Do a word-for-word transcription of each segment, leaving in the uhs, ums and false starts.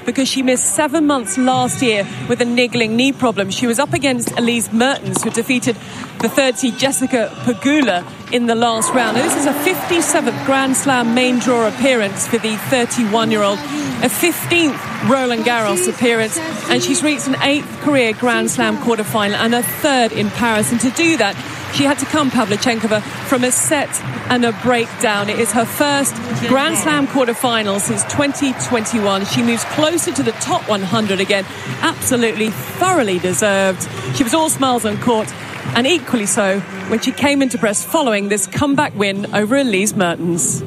because she missed seven months last year with a niggling knee problem. She was up against Elise Mertens, who defeated the third seed Jessica Pegula in the last round. Now, this is a fifty-seventh Grand Slam main draw appearance for the thirty-one-year-old, a fifteenth Roland Garros appearance, and she's reached an eighth career Grand Slam quarterfinal and a third in Paris. And to do that, she had to come, Pavlyuchenkova, from a set and a breakdown. It is her first Grand Slam quarterfinal since twenty twenty-one. She moves closer to the top one hundred again. Absolutely, thoroughly deserved. She was all smiles on court, and equally so when she came into press following this comeback win over Elise Mertens.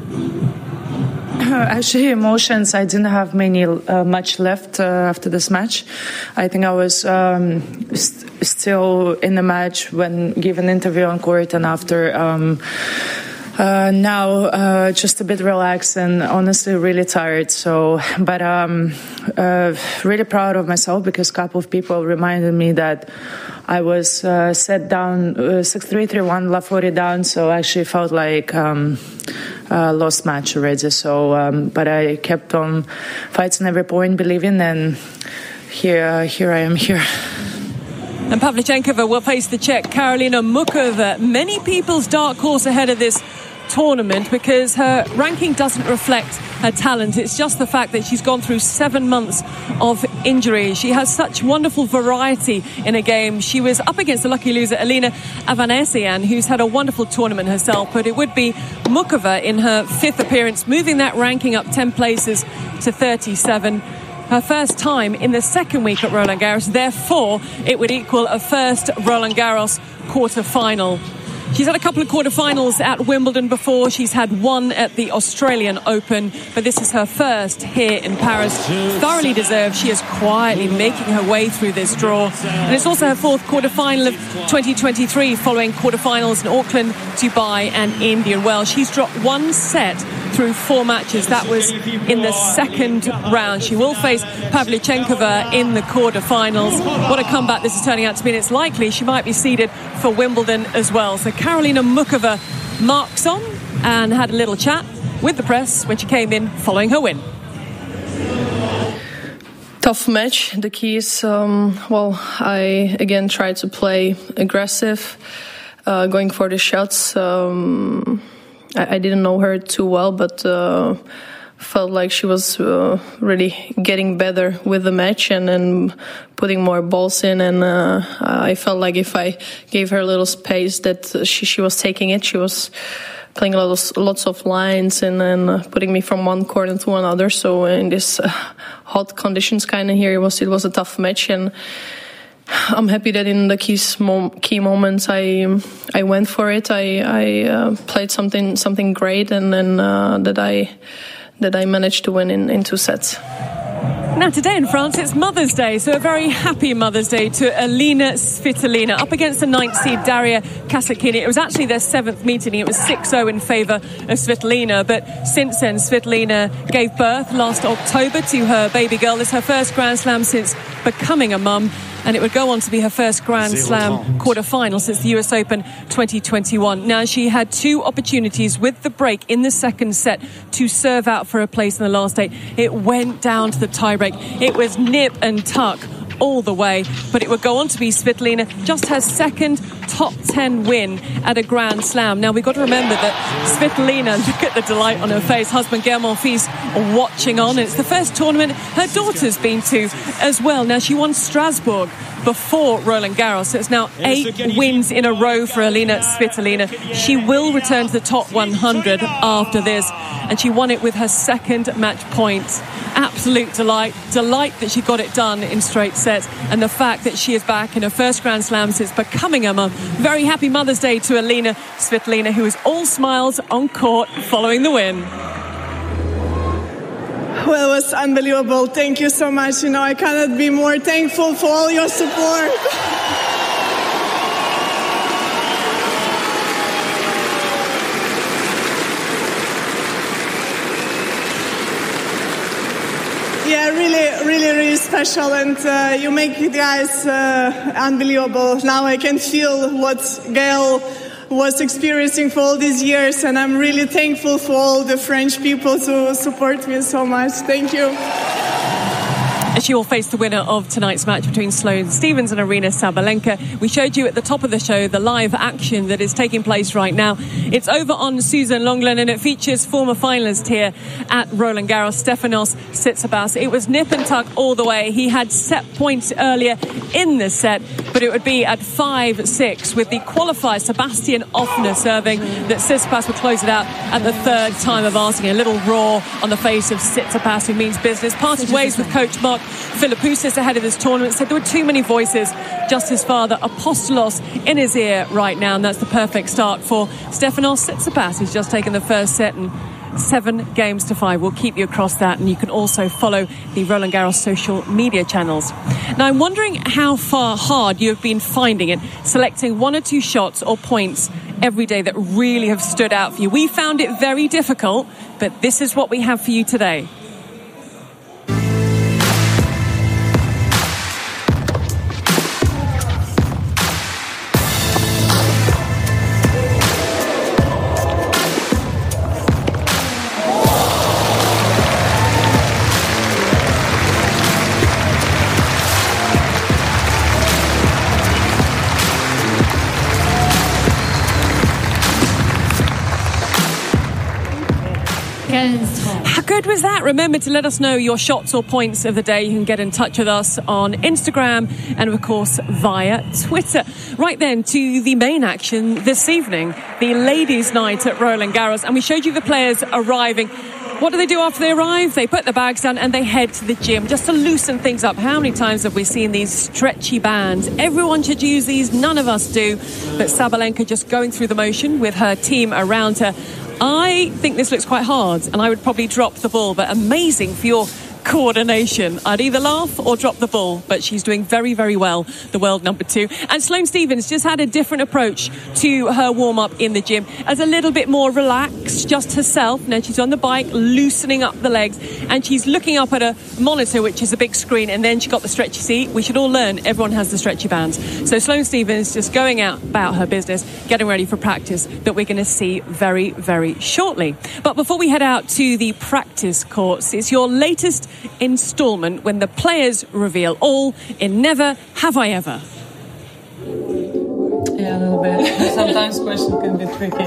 Actually, emotions, I didn't have many uh, much left uh, after this match. I think I was um, st- still in the match when given an interview on court, and after um, uh, now uh, just a bit relaxed and honestly really tired. So, but um, uh, really proud of myself, because a couple of people reminded me that I was uh, set down uh, six three, three one, La forty down, so I actually felt like um, uh, lost match already. So, um, but I kept on fighting every point, believing, and here, uh, here I am here. And Pavlyuchenkova will face the Czech Karolina Muchova, many people's dark horse ahead of this tournament, because her ranking doesn't reflect her talent. It's just the fact that she's gone through seven months of injury. She has such wonderful variety in a game. She was up against the lucky loser Elena Avanesian, who's had a wonderful tournament herself, but it would be Muchova in her fifth appearance, moving that ranking up ten places to thirty-seven. Her first time in the second week at Roland Garros, therefore it would equal a first Roland Garros quarter-final. She's had a couple of quarterfinals at Wimbledon before. She's had one at the Australian Open, but this is her first here in Paris. Thoroughly deserved. She is quietly making her way through this draw. And it's also her fourth quarterfinal of twenty twenty-three, following quarterfinals in Auckland, Dubai and Indian Wells. She's dropped one set through four matches. That was in the second round. She will face Pavlyuchenkova in the quarterfinals. What a comeback this is turning out to be, and it's likely she might be seeded for Wimbledon as well. So Karolina Muchova marks on and had a little chat with the press when she came in following her win. Tough match. The key is, um, well, I again tried to play aggressive, uh, going for the shots. Um, I, I didn't know her too well, but uh, felt like she was uh, really getting better with the match and then putting more balls in. And uh, I felt like if I gave her a little space, that she, she was taking it. She was playing a lot of, lots of lines and then uh, putting me from one corner to another. So in this uh, hot conditions kind of here, it was it was a tough match, and I'm happy that in the key key moments I I went for it. I I uh, played something something great, and then uh, that I that I managed to win in, in two sets. Now today in France it's Mother's Day, so a very happy Mother's Day to Alina Svitolina up against the ninth seed Daria Kasatkina. It was actually their seventh meeting. It was six oh in favour of Svitolina, but since then Svitolina gave birth last October to her baby girl. It's her first Grand Slam since becoming a mum, and it would go on to be her first Grand Slam quarter-final since the U S Open twenty twenty-one. Now, she had two opportunities with the break in the second set to serve out for a place in the last eight. It went down to the tiebreak. It was nip and tuck all the way, but it would go on to be Svitolina, just her second top ten win at a Grand Slam. Now, we've got to remember that Svitolina, look at the delight on her face, husband Gael Monfils watching on, and it's the first tournament her daughter's been to as well. Now, she won Strasbourg before Roland Garros, so it's now eight wins in a row for Alina Svitolina. She will return to the top one hundred after this, and she won it with her second match point. Absolute delight. Delight that she got it done in straight sets, and the fact that she is back in her first Grand Slam since becoming a mum. Very happy Mother's Day to Alina Svitolina, who is all smiles on court following the win. Well, it was unbelievable. Thank you so much. You know, I cannot be more thankful for all your support. Yeah, really, really, really special, and uh, you make the guys uh, unbelievable. Now I can feel what Gael was experiencing for all these years, and I'm really thankful for all the French people who support me so much. Thank you. And she will face the winner of tonight's match between Sloane Stephens and Aryna Sabalenka. We showed you at the top of the show the live action that is taking place right now. It's over on Susan Longland, and it features former finalist here at Roland Garros, Stefanos Tsitsipas. It was nip and tuck all the way. He had set points earlier in the set, but it would be at five six with the qualifier Sebastian Offner serving that Tsitsipas would close it out at the third time of asking. A little roar on the face of Tsitsipas, who means business. Parted ways with coach Mark Philippoussis ahead of this tournament. Said there were too many voices, just his father Apostolos in his ear right now, and that's the perfect start for Stefanos Tsitsipas, who's just taken the first set and seven games to five. We'll keep you across that, and you can also follow the Roland Garros social media channels. Now, I'm wondering how far hard you have been finding it selecting one or two shots or points every day that really have stood out for you. We found it very difficult, but this is what we have for you today. How good was that? Remember to let us know your shots or points of the day. You can get in touch with us on Instagram and, of course, via Twitter. Right then to the main action this evening, the ladies' night at Roland Garros. And we showed you the players arriving. What do they do after they arrive? They put their bags down and they head to the gym just to loosen things up. How many times have we seen these stretchy bands? Everyone should use these. None of us do. But Sabalenka just going through the motion with her team around her. I think this looks quite hard, and I would probably drop the ball, but amazing for your coordination. I'd either laugh or drop the ball, but she's doing very, very well, the world number two. And Sloane Stephens just had a different approach to her warm-up in the gym, as a little bit more relaxed, just herself. Now she's on the bike, loosening up the legs, and she's looking up at a monitor, which is a big screen, and then she got the stretchy seat. We should all learn, everyone has the stretchy bands. So Sloane Stephens just going out about her business, getting ready for practice that we're going to see very, very shortly. But before we head out to the practice courts, it's your latest installment when the players reveal all in Never Have I Ever. Yeah, a little bit. Sometimes questions can be tricky.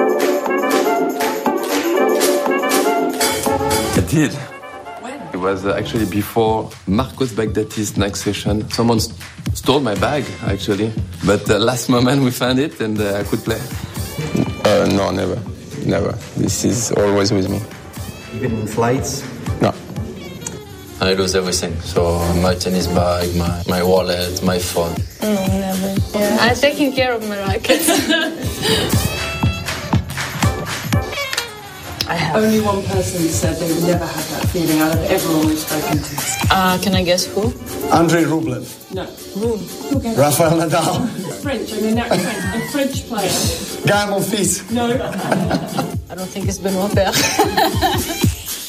I did. When? It was uh, actually before Marcos Baghdati's next session. Someone st- stole my bag, actually. But uh, last moment we found it and uh, I could play. Uh, no, never. Never. This is always with me. Even in flights? No. I lose everything. So my tennis bag, my, my wallet, my phone. No, never. Yeah. I'm taking care of my rackets. I have. Only one person said they would never have that feeling out of everyone we've spoken to. Uh, can I guess who? Andrei Rublev. No. Who? Okay. Rafael Nadal. French, I mean, that French, a French player. Guy Monfils. No. I don't think it's Benoit Paire.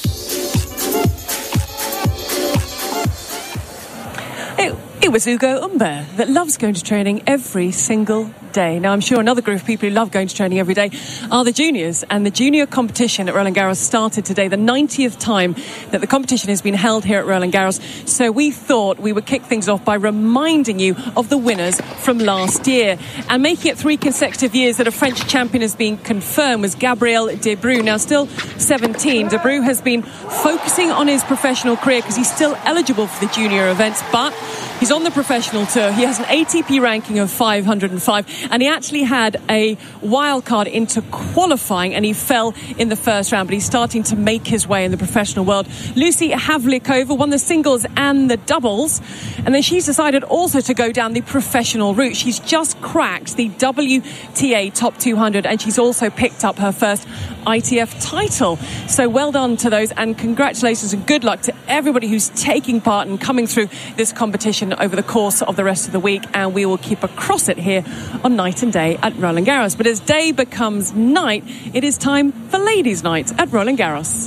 It, it was Ugo Humbert that loves going to training every single day. Now, I'm sure another group of people who love going to training every day are the juniors, and the junior competition at Roland Garros started today, the ninetieth time that the competition has been held here at Roland Garros. So we thought we would kick things off by reminding you of the winners from last year. And making it three consecutive years that a French champion has been confirmed was Gabriel Debreu. Now, still seventeen, Debreu has been focusing on his professional career because he's still eligible for the junior events, but he's on the professional tour. He has an A T P ranking of five hundred five, and he actually had a wild card into qualifying, and he fell in the first round, but he's starting to make his way in the professional world. Lucy Havlikova won the singles and the doubles, and then she's decided also to go down the professional route. She's just cracked the W T A top two hundred, and she's also picked up her first I T F title. So well done to those, and congratulations and good luck to everybody who's taking part and coming through this competition over the course of the rest of the week, and we will keep across it here on Night and Day at Roland Garros. But as day becomes night, it is time for Ladies' Night at Roland Garros.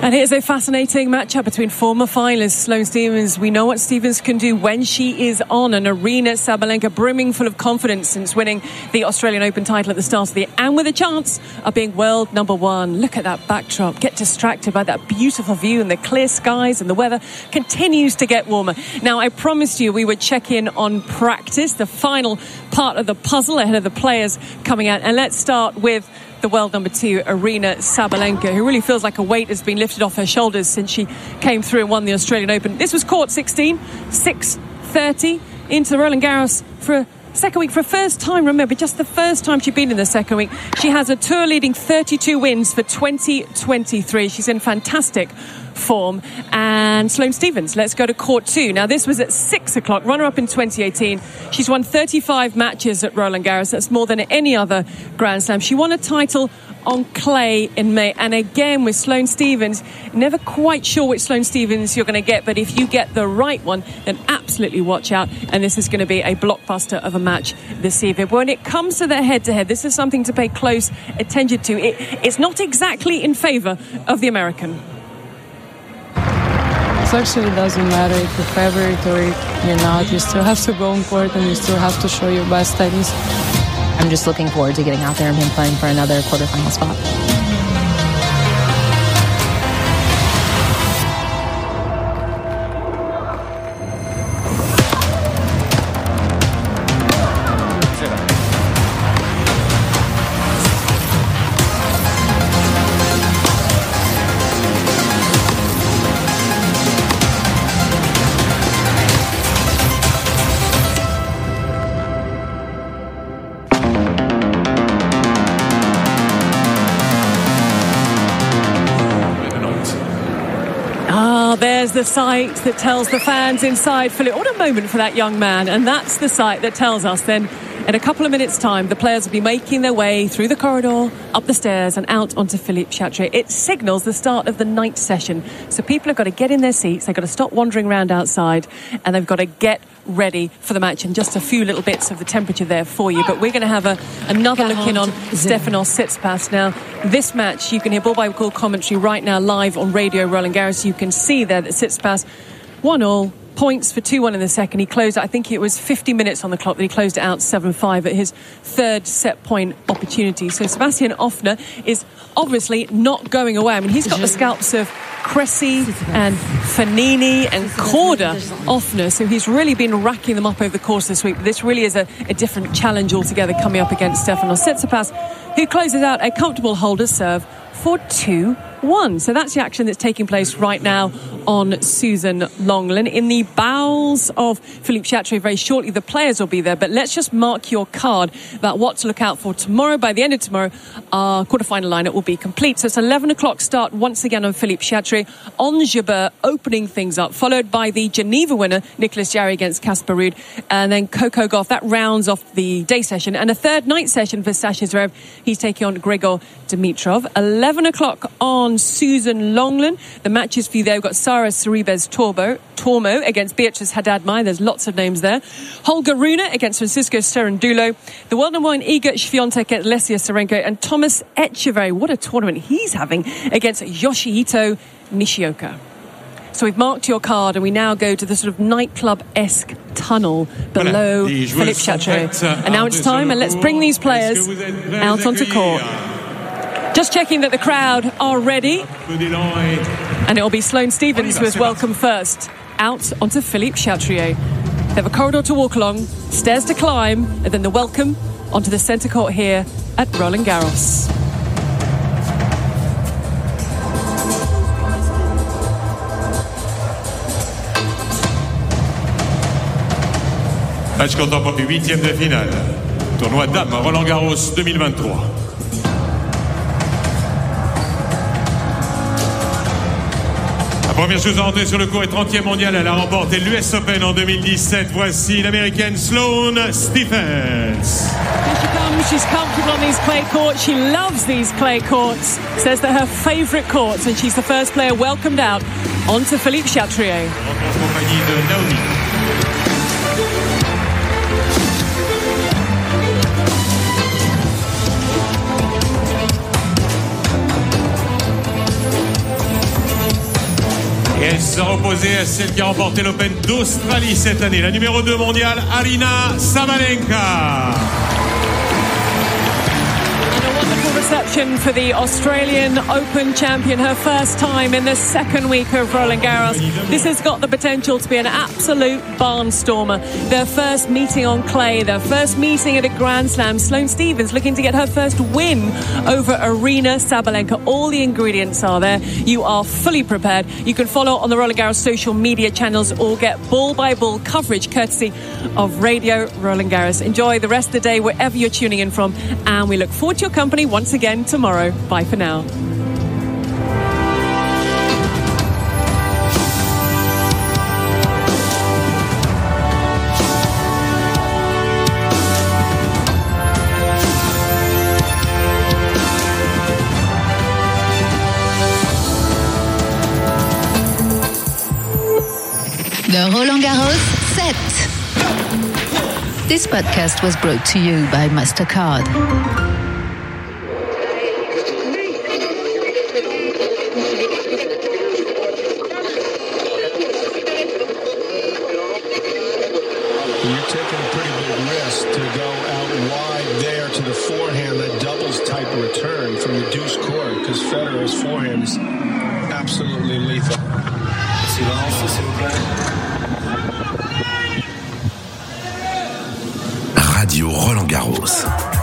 And here's a fascinating matchup between former finalists Sloane Stephens. We know what Stephens can do when she is on, and Aryna Sabalenka brimming full of confidence since winning the Australian Open title at the start of the year, and with a chance of being world number one. Look at that backdrop. Get distracted by that beautiful view and the clear skies, and the weather continues to get warmer. Now, I promised you we would check in on practice, the final part of the puzzle ahead of the players coming out. And let's start with the world number two, Aryna Sabalenka, who really feels like a weight has been lifted off her shoulders since she came through and won the Australian Open. This was court sixteen, six thirty into Roland Garros for a second week for a first time. Remember, just the first time she'd been in the second week. She has a tour leading thirty-two wins for twenty twenty-three. She's in fantastic form. And Sloane Stephens, let's go to court two. Now, this was at six o'clock, runner-up in twenty eighteen. She's won thirty-five matches at Roland Garros. That's more than any other Grand Slam. She won a title on clay in May. And again, with Sloane Stephens, never quite sure which Sloane Stephens you're going to get, but if you get the right one, then absolutely watch out. And this is going to be a blockbuster of a match this evening. But when it comes to the head-to-head, this is something to pay close attention to. It, it's not exactly in favour of the American. It actually doesn't matter if you're favorite or if you're not. You still have to go on court and you still have to show your best tennis. I'm just looking forward to getting out there and him playing for another quarterfinal spot. There's the sight that tells the fans inside, Philip, what a moment for that young man. And that's the sight that tells us then in a couple of minutes' time, the players will be making their way through the corridor, up the stairs and out onto Philippe Chatrier. It signals the start of the night session. So people have got to get in their seats, they've got to stop wandering around outside, and they've got to get ready for the match. And just a few little bits of the temperature there for you. But we're going to have a, another look in on Stefanos Tsitsipas. Now, this match, you can hear ball-by-ball commentary right now live on Radio Roland Garros. You can see there that Tsitsipas, one all, points for two one in the second. He closed, I think it was fifty minutes on the clock that he closed it out seven five at his third set point opportunity. So Sebastian Ofner is obviously not going away. I mean, he's got the scalps of Cressy and Fognini and Korda Ofner, so he's really been racking them up over the course this week. But this really is a, a different challenge altogether coming up against Stefanos Tsitsipas, who closes out a comfortable holder serve for two one. So that's the action that's taking place right now on Susan Longland. In the bowels of Philippe Chatrier, very shortly the players will be there, but let's just mark your card about what to look out for tomorrow. By the end of tomorrow, our quarterfinal lineup will be complete. So it's eleven o'clock start once again on Philippe Chatrier. Ons Jabeur opening things up, followed by the Geneva winner, Nicolas Jarry against Casper Ruud, and then Coco Gauff. That rounds off the day session. And a third night session for Sasha Zverev. He's taking on Grigor Dimitrov. eleven o'clock on Susan Longland. The matches for you there, we've got Sara Sorribes Tormo, Tormo against Beatrice Haddad-Maia. There's lots of names there. Holger Rune against Francisco Cerundolo. The world number one Iga Swiatek against Lesia Sarenko, and Thomas Etcheverry. What a tournament he's having against Yoshihito Nishioka. So we've marked your card and we now go to the sort of nightclub-esque tunnel below Philippe Chatrier. And now it's time, and let's bring these players out onto court. Just checking that the crowd are ready. And it will be Sloane Stephens who is welcome first out onto Philippe Chatrier. They have a corridor to walk along, stairs to climb, and then the welcome onto the centre court here at Roland Garros. Match comptant pour les huitièmes de finale. Tournoi Dames Roland Garros deux mille vingt-trois. La première chose à entrer sur le court est trentième mondiale. Elle a remporté l'U S Open en deux mille dix-sept. Voici l'américaine Sloane Stephens. Here she comes. She's comfortable on these clay courts. She loves these clay courts. Says they're her favourite courts, and she's the first player welcomed out onto Philippe Chatrier. En compagnie de Naomi. sera opposée à celle qui a remporté l'Open d'Australie cette année, la numéro deux mondiale, Aryna Sabalenka. Reception for the Australian Open champion, her first time in the second week of Roland Garros. This has got the potential to be an absolute barnstormer. Their first meeting on clay, their first meeting at a Grand Slam. Sloane Stephens looking to get her first win over Aryna Sabalenka. All the ingredients are there. You are fully prepared. You can follow on the Roland Garros social media channels or get ball by ball coverage courtesy of Radio Roland Garros. Enjoy the rest of the day wherever you're tuning in from, and we look forward to your company once again tomorrow. Bye for now. The Roland Garros set. This podcast was brought to you by MasterCard. You're taking a pretty big risk to go out wide there to the forehand, that doubles type return from the deuce court, because Federer's forehand is absolutely lethal. Silence, s'il vous plaît. Radio Roland Garros.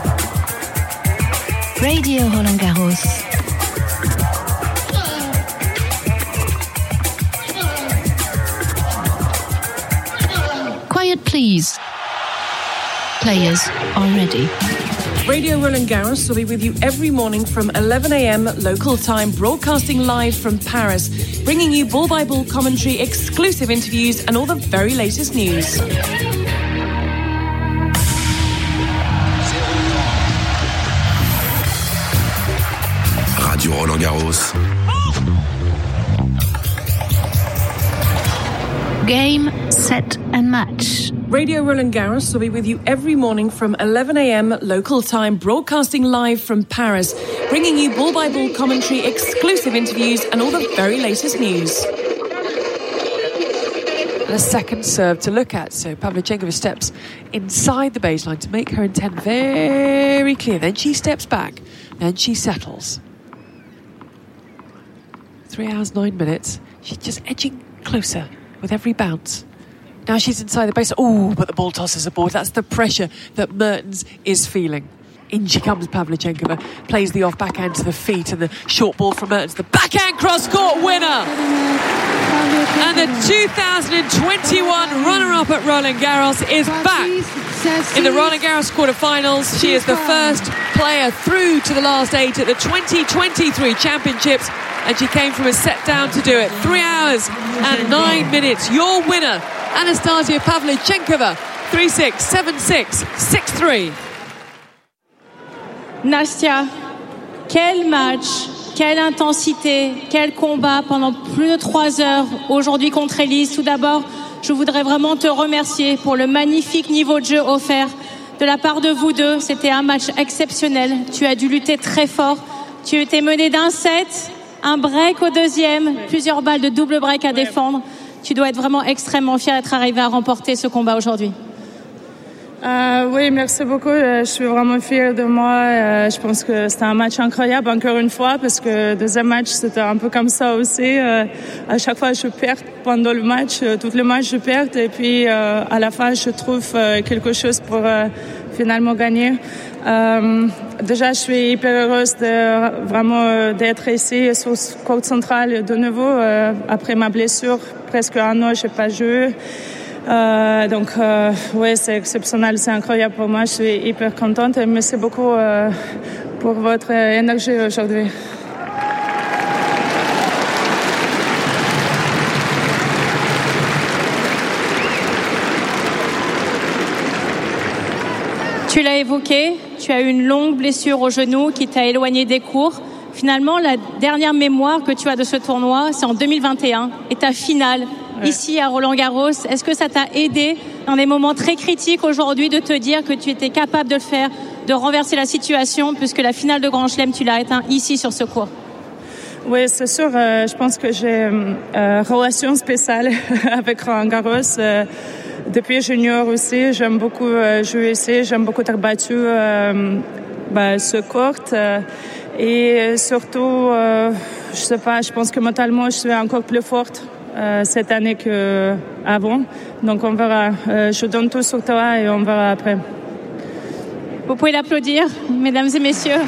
Radio Roland Garros. Quiet, please. Players are ready. Radio Roland Garros will be with you every morning from eleven a.m. local time, broadcasting live from Paris, bringing you ball-by-ball commentary, exclusive interviews, and all the very latest news. Radio Roland Garros. Game, set, and match. Radio Roland Garros will be with you every morning from eleven a.m. local time, broadcasting live from Paris, bringing you ball-by-ball commentary, exclusive interviews, and all the very latest news. And a second serve to look at, so Pavlyuchenkova steps inside the baseline to make her intent very clear. Then she steps back, then she settles. Three hours, nine minutes. She's just edging closer with every bounce. Now she's inside the base. Oh, but the ball tosses aboard. That's the pressure that Mertens is feeling. In she comes, Pavlyuchenkova. Plays the off backhand to the feet, and the short ball from Mertens. The backhand cross-court winner! And the two thousand twenty-one runner-up at Roland Garros is back in the Roland Garros quarterfinals. She is the first player through to the last eight at the twenty twenty-three championships, and she came from a set down to do it. Three hours and nine minutes. Your winner, Anastasia Pavlyuchenkova, three six, seven six, six three. Nastia, quel match, quelle intensité, quel combat pendant plus de trois heures aujourd'hui contre Elise. Tout d'abord, je voudrais vraiment te remercier pour le magnifique niveau de jeu offert de la part de vous deux. C'était un match exceptionnel. Tu as dû lutter très fort. Tu étais mené d'un set, un break au deuxième, plusieurs balles de double break à défendre. Tu dois être vraiment extrêmement fier d'être arrivé à remporter ce combat aujourd'hui. Euh, oui, merci beaucoup. Je suis vraiment fière de moi. Euh, je pense que c'était un match incroyable, encore une fois, parce que le deuxième match, c'était un peu comme ça aussi. Euh, à chaque fois, je perds pendant le match. Euh, tout le match, je perds. Et puis, euh, à la fin, je trouve euh, quelque chose pour euh, finalement gagner. Euh, déjà, je suis hyper heureuse de vraiment euh, d'être ici sur ce court central de nouveau. Euh, après ma blessure, presque un an, je n'ai pas joué. Euh, donc, euh, oui, c'est exceptionnel, c'est incroyable pour moi. Je suis hyper contente et merci beaucoup euh, pour votre énergie aujourd'hui. Tu l'as évoqué, tu as eu une longue blessure au genou qui t'a éloigné des cours. Finalement, la dernière mémoire que tu as de ce tournoi, c'est en deux mille vingt et un et ta finale. Ouais. Ici à Roland-Garros. Est-ce que ça t'a aidé dans des moments très critiques aujourd'hui de te dire que tu étais capable de le faire, de renverser la situation, puisque la finale de Grand Chelem, tu l'as éteint ici sur ce court? Oui, c'est sûr. Euh, je pense que j'ai une euh, relation spéciale avec Roland Garros. Euh, depuis junior aussi, j'aime beaucoup euh, jouer ici. J'aime beaucoup être battue euh, bah, ce court. Euh, et surtout, euh, je sais pas, je pense que mentalement, je suis encore plus forte euh, cette année qu'avant. Donc on verra. Euh, je donne tout sur toi et on verra après. Vous pouvez l'applaudir, mesdames et messieurs.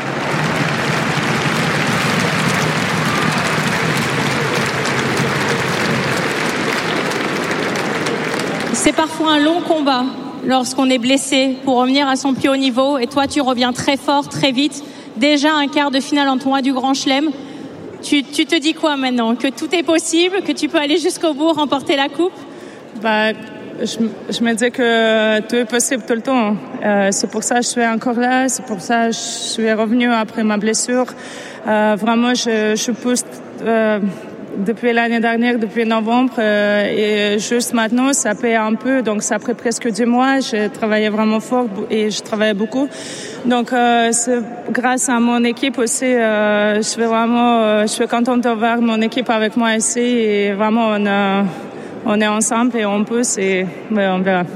C'est parfois un long combat lorsqu'on est blessé pour revenir à son plus haut niveau. Et toi, tu reviens très fort, très vite. Déjà un quart de finale en tournoi du Grand Chelem. Tu, tu te dis quoi maintenant? Que tout est possible? Que tu peux aller jusqu'au bout, remporter la coupe? Bah, je, je me dis que tout est possible tout le temps. Euh, c'est pour ça que je suis encore là. C'est pour ça que je suis revenue après ma blessure. Euh, vraiment, je, je pousse... Euh, depuis l'année dernière, depuis novembre, euh, et juste maintenant, ça paye un peu. Donc, ça a pris presque deux mois. J'ai travaillé vraiment fort et je travaillais beaucoup. Donc, euh, c'est grâce à mon équipe aussi. Euh, je suis vraiment, euh, je suis contente de voir mon équipe avec moi ici. Et vraiment, on, a, on est ensemble et on pousse et ouais, on verra.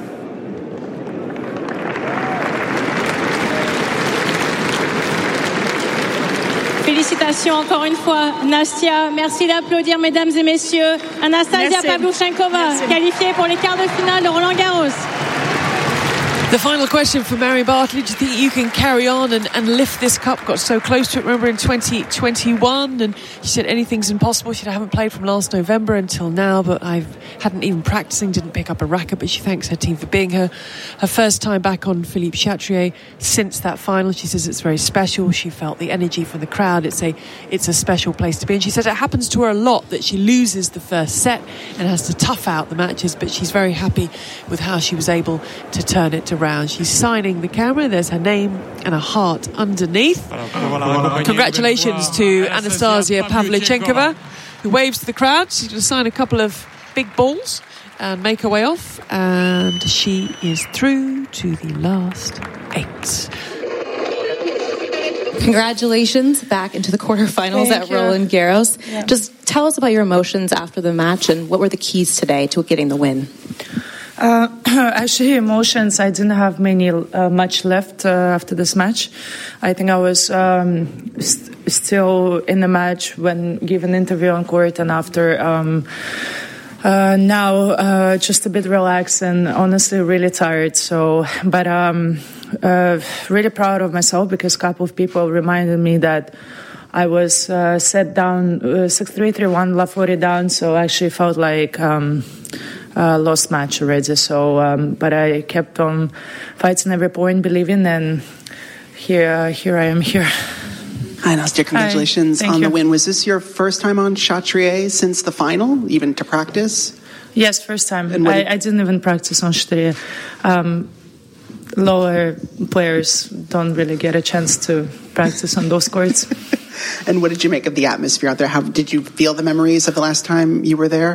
Félicitations encore une fois, Nastia. Merci d'applaudir, mesdames et messieurs. Anastasia Pavlyuchenkova, qualifiée pour les quarts de finale de Roland Garros. The final question for Mary Bartley. Do you think you can carry on and, and lift this cup? Got so close to it, remember, in twenty twenty-one. And she said anything's impossible. She said, I haven't played from last November until now, but I hadn't even practicing, didn't pick up a racket. But she thanks her team for being her. Her first time back on Philippe Chatrier since that final. She says it's very special. She felt the energy from the crowd. It's a, it's a special place to be. And she says it happens to her a lot that she loses the first set and has to tough out the matches. But she's very happy with how she was able to turn it around. She's signing the camera. There's her name and a heart underneath. Congratulations to Anastasia Pavlyuchenkova, who waves to the crowd. She's going to sign a couple of big balls and make her way off. And she is through to the last eight. Congratulations back into the quarterfinals Thank at you. Roland Garros. Yeah. Just tell us about your emotions after the match and what were the keys today to getting the win? Uh, actually, emotions. I didn't have many uh, much left uh, after this match. I think I was um, st- still in the match when given interview on court and after. Um, uh, now, uh, just a bit relaxed and honestly really tired. So, but um, uh, really proud of myself because a couple of people reminded me that I was uh, set down uh, six three, three one, love forty down. So I actually felt like. Um, Uh, lost match already, so um, but I kept on fighting every point, believing, and here, here I am here. Hi, Nastia. Congratulations on you. the win. Was this your first time on Chatrier since the final, even to practice? Yes, first time. And I, did- I didn't even practice on Chatrier. Um, lower players don't really get a chance to practice on those courts. And what did you make of the atmosphere out there? How did you feel the memories of the last time you were there?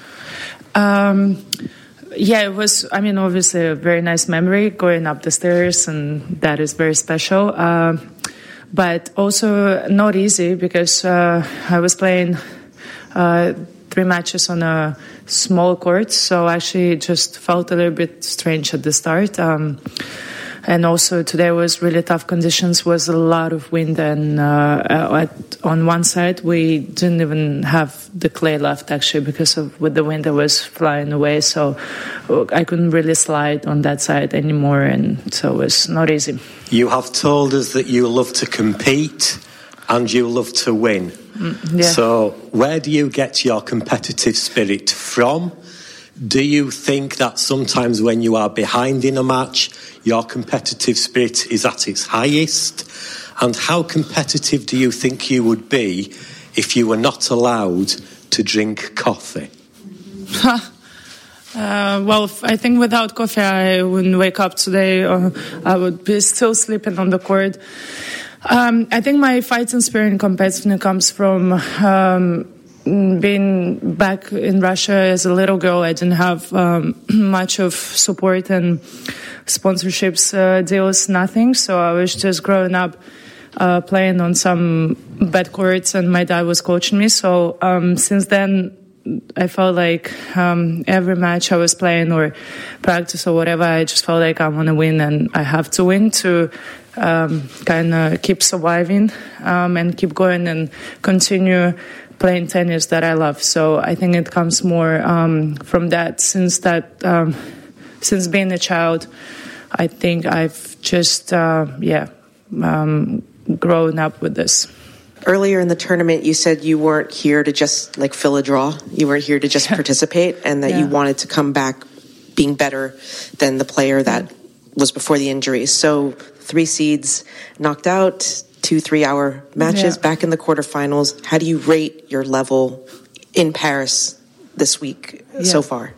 Um, yeah, it was, I mean, obviously a very nice memory going up the stairs, and that is very special. Uh, but also not easy because uh, I was playing uh, three matches on a small court, so actually it just felt a little bit strange at the start. Um, And also today was really tough conditions, was a lot of wind, and uh, at, on one side we didn't even have the clay left actually because of with the wind that was flying away, so I couldn't really slide on that side anymore, and so it was not easy. You have told us that you love to compete and you love to win. Mm, yeah. So where do you get your competitive spirit from? Do you think that sometimes when you are behind in a match, your competitive spirit is at its highest? And how competitive do you think you would be if you were not allowed to drink coffee? uh, well, I think without coffee I wouldn't wake up today, or I would be still sleeping on the court. Um, I think my fighting spirit and competitiveness comes from um, being back in Russia as a little girl. I didn't have um, much of support and sponsorships uh, deals, nothing. So I was just growing up uh, playing on some bad courts, and my dad was coaching me. So um, since then, I felt like um, every match I was playing or practice or whatever, I just felt like I want to win and I have to win to um, kind of keep surviving um, and keep going and continue playing tennis that I love. So I think it comes more um, from that. Since that, um, since being a child, I think I've just uh, yeah um, grown up with this. Earlier in the tournament, you said you weren't here to just like fill a draw. You weren't here to just participate, and that yeah. you wanted to come back being better than the player that was before the injury. So three seeds knocked out, two three-hour matches, yeah. back in the quarterfinals. How do you rate your level in Paris this week yeah. so far?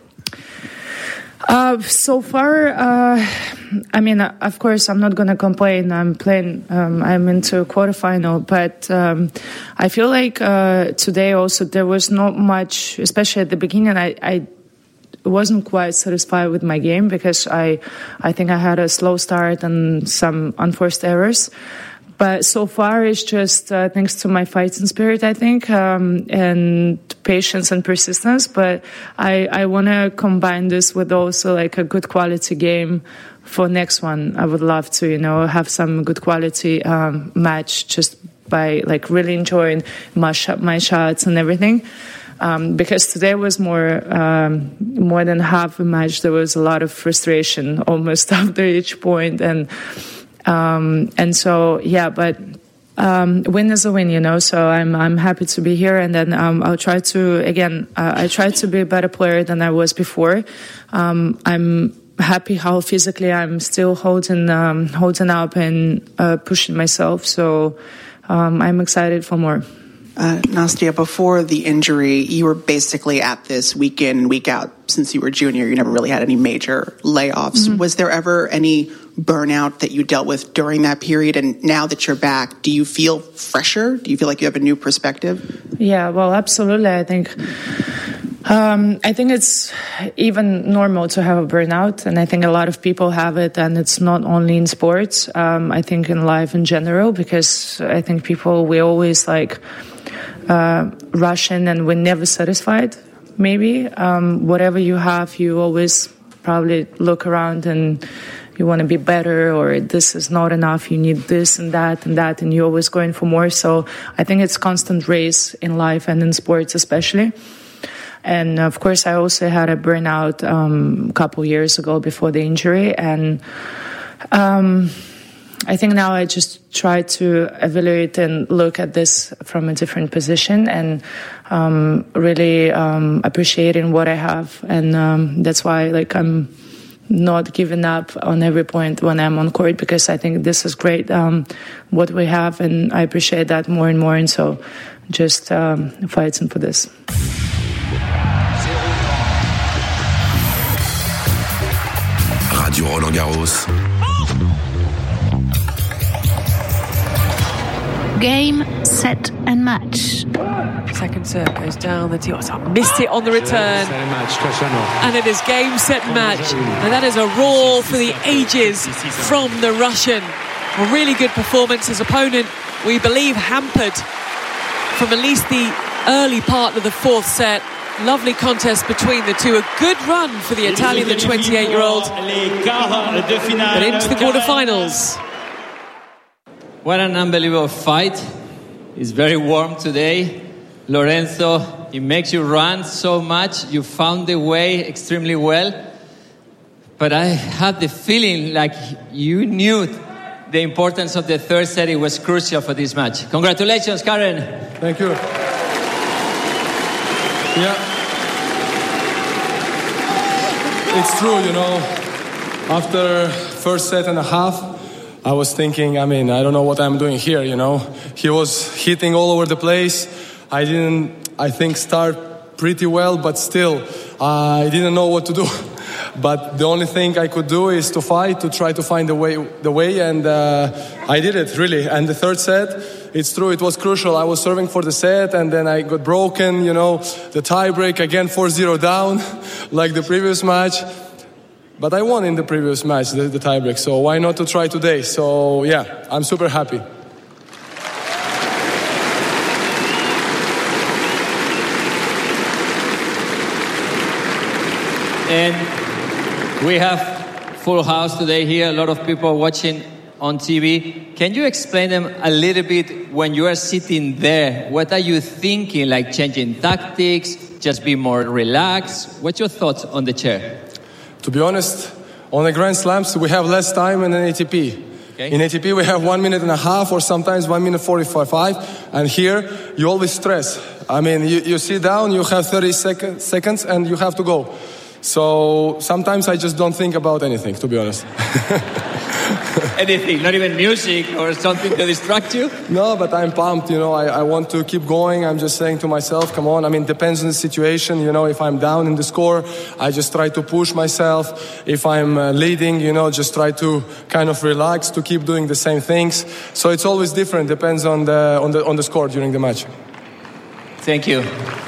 Uh, so far, uh, I mean, of course, I'm not going to complain. I'm playing, um, I'm into quarterfinal, but um, I feel like uh, today also there was not much, especially at the beginning, I, I wasn't quite satisfied with my game because I, I think I had a slow start and some unforced errors. But so far, it's just uh, thanks to my fighting spirit, I think, um, and patience and persistence. But I, I want to combine this with also like a good quality game for next one. I would love to, you know, have some good quality um, match just by like really enjoying my, sh- my shots and everything. Um, because today was more um, more than half a match. There was a lot of frustration almost after each point, and. Um, and so, yeah, but um, win is a win, you know, so I'm I'm happy to be here. And then um, I'll try to, again, uh, I try to be a better player than I was before. Um, I'm happy how physically I'm still holding um, holding up and uh, pushing myself. So um, I'm excited for more. Uh, Nastia, before the injury, you were basically at this week in, week out since you were junior. You never really had any major layoffs. Mm-hmm. Was there ever any burnout that you dealt with during that period? And now that you're back, do you feel fresher? Do you feel like you have a new perspective? Yeah, well, absolutely. I think um, I think it's even normal to have a burnout, and I think a lot of people have it, and it's not only in sports. Um, I think in life in general, because I think people, we always like uh, rush in and we're never satisfied, maybe. Um, whatever you have, you always probably look around and you want to be better, or this is not enough, you need this and that and that, and you're always going for more. So I think it's constant race in life and in sports especially. And of course, I also had a burnout um, a couple years ago before the injury. And um, I think now I just try to evaluate and look at this from a different position and um, really um, appreciating what I have. And um, that's why like I'm not giving up on every point when I'm on court, because I think this is great, um, what we have, and I appreciate that more and more. And so just um, fighting for this. Radio Roland Garros. Game, set and match. Second serve goes down the tee. Oh, missed it on the return. And it is game, set, match. And that is a roar for the ages from the Russian. A really good performance. His opponent, we believe, hampered from at least the early part of the fourth set. Lovely contest between the two. A good run for the Italian, the twenty-eight-year-old. But into the quarterfinals. What an unbelievable fight. It's very warm today. Lorenzo, it makes you run so much. You found the way extremely well. But I had the feeling like you knew the importance of the third set. It was crucial for this match. Congratulations, Karen. Thank you. Yeah. It's true, you know. After first set and a half, I was thinking, I mean, I don't know what I'm doing here, you know. He was hitting all over the place. I didn't, I think, start pretty well, but still, uh, I didn't know what to do. But the only thing I could do is to fight, to try to find the way, the way, and uh, I did it, really. And the third set, it's true, it was crucial. I was serving for the set, and then I got broken, you know, the tie break, again four zero down, like the previous match. But I won in the previous match, the, the tie break, so why not to try today? So, yeah, I'm super happy. And we have full house today here. A lot of people watching on T V. Can you explain them a little bit when you are sitting there? What are you thinking? Like changing tactics, just be more relaxed? What's your thoughts on the chair? To be honest, on the Grand Slams, we have less time than in A T P. Okay. In A T P, we have one minute and a half or sometimes one minute forty-five. And here, you always stress. I mean, you, you sit down, you have thirty second, seconds and you have to go. So sometimes I just don't think about anything, to be honest. Anything, not even music or something to distract you? No, but I'm pumped, you know, I, I want to keep going. I'm just saying to myself, come on, I mean, it depends on the situation, you know, if I'm down in the score, I just try to push myself. If I'm uh, leading, you know, just try to kind of relax, to keep doing the same things. So it's always different, depends on the on the on the score during the match. Thank you.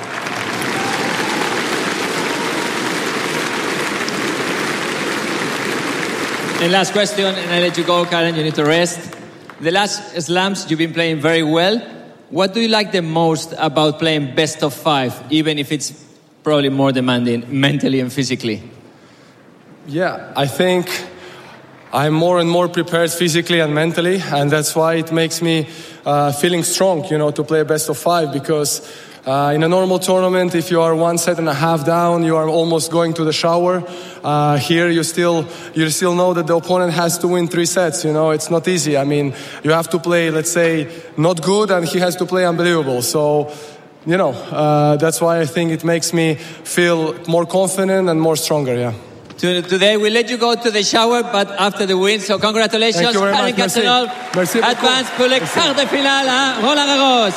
And last question, and I let you go, Karen, you need to rest. The last slams, you've been playing very well. What do you like the most about playing best of five, even if it's probably more demanding mentally and physically? Yeah, I think I'm more and more prepared physically and mentally, and that's why it makes me uh, feeling strong, you know, to play best of five, because Uh, in a normal tournament, if you are one set and a half down, you are almost going to the shower. Uh, here, you still you still know that the opponent has to win three sets. You know, it's not easy. I mean, you have to play, let's say, not good, and he has to play unbelievable. So, you know, uh, that's why I think it makes me feel more confident and more stronger. Yeah. Today we let you go to the shower, but after the win. So congratulations, Karen Khachanov. Advance pour les quarts de finale à Roland Garros.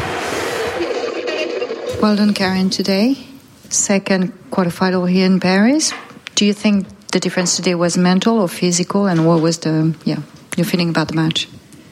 Well done, Karen, today. Second quarterfinal here in Paris. Do you think the difference today was mental or physical? And what was the, yeah, your feeling about the match?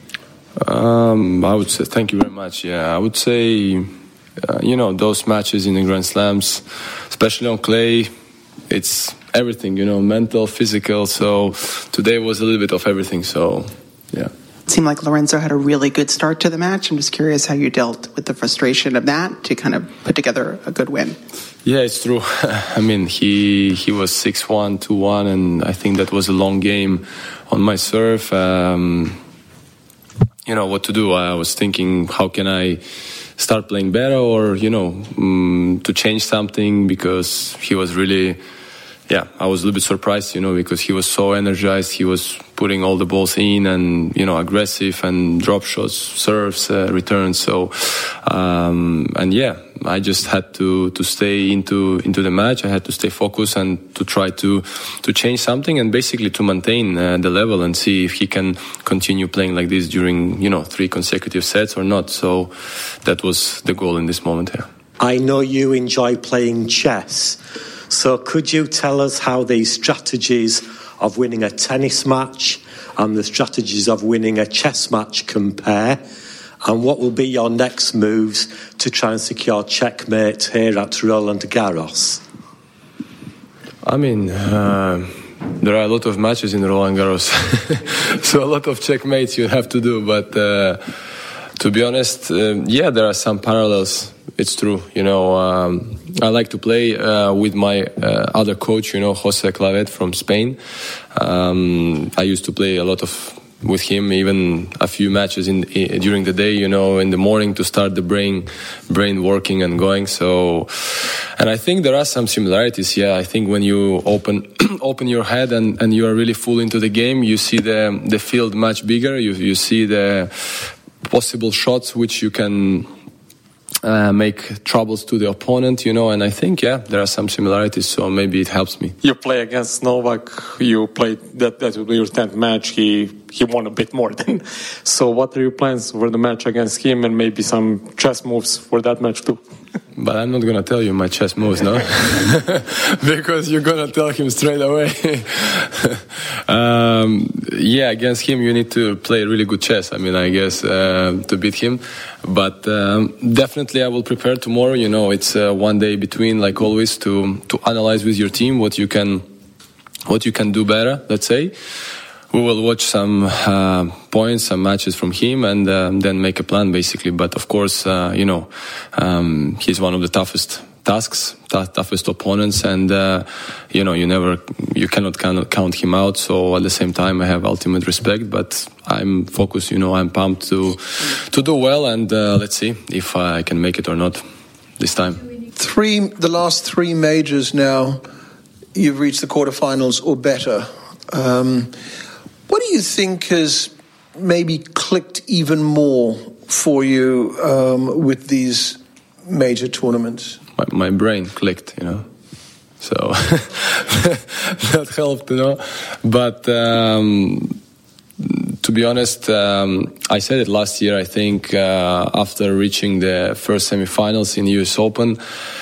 Um, I would say, thank you very much. Yeah, I would say, uh, you know, those matches in the Grand Slams, especially on clay, it's everything, you know, mental, physical. So today was a little bit of everything. So, yeah. It seemed like Lorenzo had a really good start to the match. I'm just curious how you dealt with the frustration of that to kind of put together a good win. Yeah, it's true. I mean, he he was six one, two one, and I think that was a long game on my serve. Um, you know, what to do. I was thinking, how can I start playing better, or, you know, um, to change something, because he was really... Yeah, I was a little bit surprised, you know, because he was so energized. He was putting all the balls in and, you know, aggressive and drop shots, serves, uh, returns. So, um, and yeah, I just had to, to stay into, into the match. I had to stay focused and to try to, to change something and basically to maintain uh, the level and see if he can continue playing like this during, you know, three consecutive sets or not. So that was the goal in this moment here. I know you enjoy playing chess. So could you tell us how the strategies of winning a tennis match and the strategies of winning a chess match compare? And what will be your next moves to try and secure checkmate here at Roland Garros? I mean, uh, there are a lot of matches in Roland Garros. So a lot of checkmates you have to do. But uh, to be honest, uh, yeah, there are some parallels. It's true, you know, um, I like to play uh, with my uh, other coach, you know, Jose Clavet from Spain. Um, I used to play a lot of with him, even a few matches in, in during the day, you know, in the morning to start the brain brain working and going. So, and I think there are some similarities. Yeah, I think when you open open your head and, and you are really full into the game, you see the the field much bigger. You you see the possible shots which you can Uh, make troubles to the opponent, you know, and I think, yeah, there are some similarities, so maybe it helps me. You play against Novak, you played, that that will be your tenth match, he he won a bit more than. So what are your plans for the match against him, and maybe some chess moves for that match too? But I'm not going to tell you my chess moves, no? Because you're going to tell him straight away. um, yeah, against him you need to play really good chess, I mean, I guess, uh, to beat him. But um, definitely I will prepare tomorrow. You know, it's uh, one day between, like always, to to analyze with your team what you can what you can do better, let's say. We will watch some uh, points, some matches from him, and um, then make a plan, basically. But of course, uh, you know, um, he's one of the toughest tasks, t- toughest opponents, and uh, you know you never, you cannot cannot count him out. So at the same time, I have ultimate respect, but I'm focused. You know, I'm pumped to to do well, and uh, let's see if I can make it or not this time. Three, the last three majors now, you've reached the quarterfinals or better. Um, what do you think has maybe clicked even more for you um, with these major tournaments? My, my brain clicked, you know, so that helped, you know. But um, to be honest, um, I said it last year. I think uh, after reaching the first semifinals in U S Open,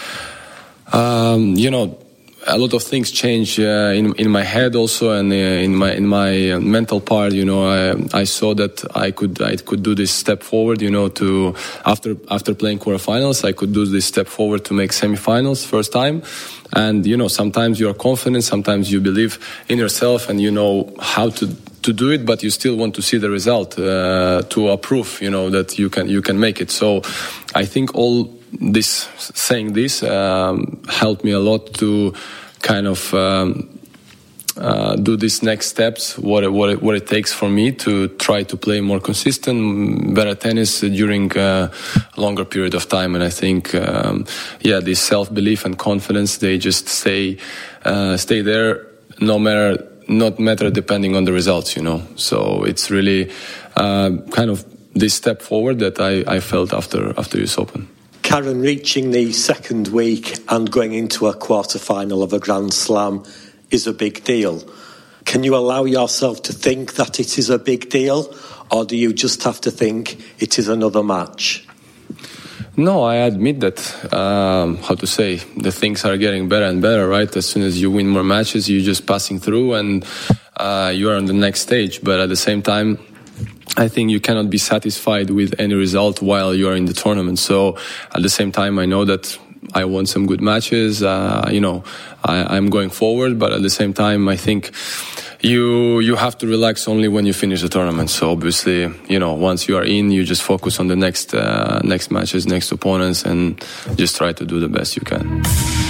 um, you know, a lot of things change uh, in in my head also, and uh, in my in my uh, mental part. You know, I I saw that I could I could do this step forward. You know, to after after playing quarterfinals, I could do this step forward to make semifinals first time. And you know, sometimes you are confident, sometimes you believe in yourself, and you know how to to do it, but you still want to see the result uh, to approve. You know that you can you can make it. So, I think all. This saying this um, helped me a lot to kind of um, uh, do these next steps. What it, what it, what it takes for me to try to play more consistent, better tennis during a longer period of time. And I think, um, yeah, this self belief and confidence, they just stay uh, stay there, no matter not matter depending on the results. You know, so it's really uh, kind of this step forward that I, I felt after after U S Open. Karen, reaching the second week and going into a quarter-final of a Grand Slam is a big deal. Can you allow yourself to think that it is a big deal, or do you just have to think it is another match? No, I admit that, um, how to say, the things are getting better and better, right? As soon as you win more matches, you're just passing through and uh, you are on the next stage. But at the same time, I think you cannot be satisfied with any result while you are in the tournament. So at the same time, I know that I won some good matches. Uh, you know, I, I'm going forward, but at the same time, I think you you have to relax only when you finish the tournament. So obviously, you know, once you are in, you just focus on the next uh, next matches, next opponents, and just try to do the best you can.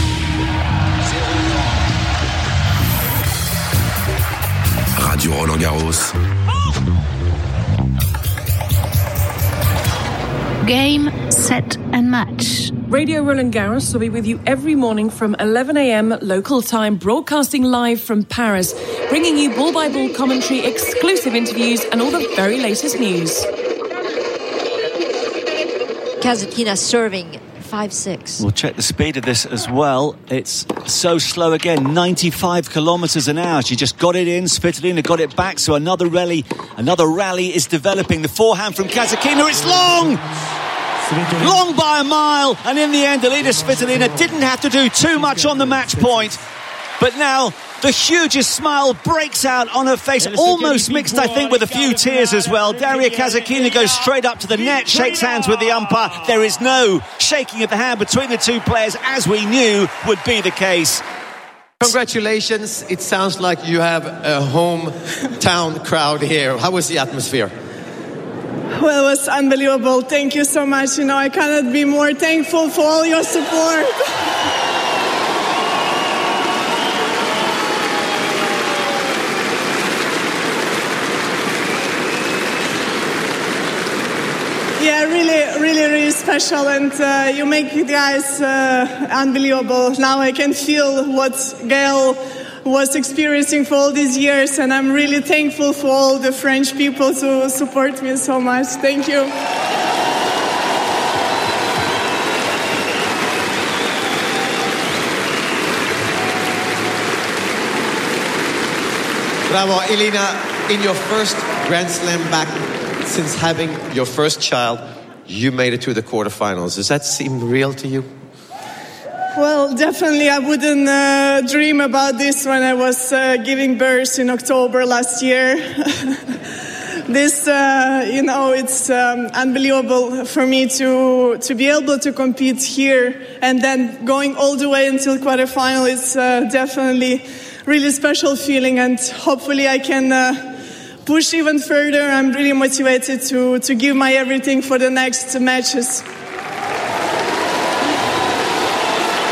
Radio Roland Garros. Game, set and match. Radio Roland Garros will be with you every morning from eleven a.m. local time, broadcasting live from Paris, bringing you ball-by-ball commentary, exclusive interviews and all the very latest news. Kasatkina serving five six. We'll check the speed of this as well. It's so slow again, ninety-five kilometres an hour. She just got it in, Svitolina got it back, so another rally, another rally is developing. The forehand from Kasatkina, it's long! Long by a mile, and in the end, Alina Svitolina didn't have to do too much on the match point. But now, the hugest smile breaks out on her face, almost mixed, I think, with a few tears as well. Daria Kasatkina goes straight up to the net, shakes hands with the umpire. There is no shaking of the hand between the two players, as we knew would be the case. Congratulations. It sounds like you have a hometown crowd here. How was the atmosphere? Well, it was unbelievable. Thank you so much. You know, I cannot be more thankful for all your support. Yeah, really, really, really special, and uh, you make the guys uh, unbelievable. Now I can feel what Gael was experiencing for all these years, and I'm really thankful for all the French people who support me so much. Thank you. Bravo, Elina, in your first Grand Slam back since having your first child, you made it to the quarterfinals. Does that seem real to you? Well, definitely I wouldn't uh, dream about this when I was uh, giving birth in October last year. This, uh, you know, it's um, unbelievable for me to to be able to compete here and then going all the way until quarterfinal. It's uh, definitely really special feeling, and hopefully I can uh, push even further. I'm really motivated to, to give my everything for the next matches.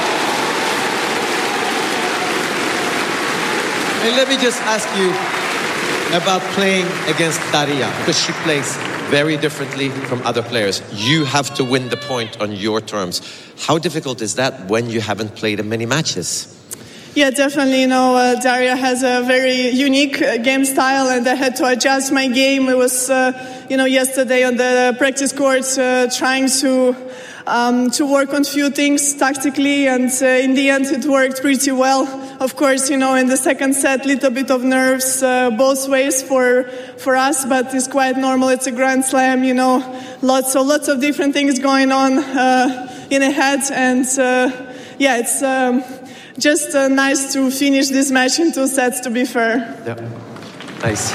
And let me just ask you about playing against Daria, because she plays very differently from other players. You have to win the point on your terms. How difficult is that when you haven't played in many matches? Yeah, definitely. You know, uh, Daria has a very unique uh, game style, and I had to adjust my game. It was, uh, you know, yesterday on the practice court, uh, trying to um, to work on a few things tactically, and uh, in the end, it worked pretty well. Of course, you know, in the second set, little bit of nerves uh, both ways for for us, but it's quite normal. It's a Grand Slam, you know, lots so lots of different things going on uh, in a head, and uh, yeah, it's. Um, Just uh, nice to finish this match in two sets, to be fair. Yeah, nice.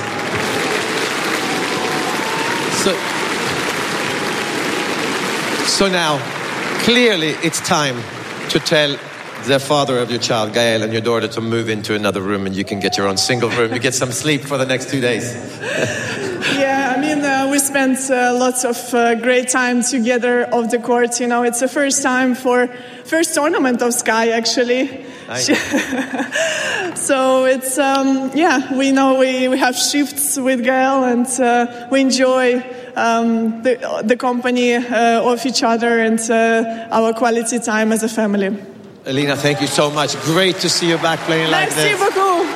So, so now, clearly it's time to tell the father of your child, Gael, and your daughter to move into another room, and you can get your own single room. You get some sleep for the next two days. Yeah, I mean, uh, we spent uh, lots of uh, great time together off the court. You know, it's the first time for first tournament of Sky, actually. Nice. So it's, um, yeah, we know we, we have shifts with Gael, and uh, we enjoy um, the, the company uh, of each other, and uh, our quality time as a family. Elina, thank you so much. Great to see you back playing like Merci this. beaucoup.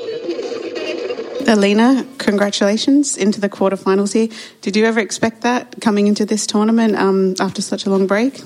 Elina, congratulations into the quarterfinals here. Did you ever expect that coming into this tournament um, after such a long break?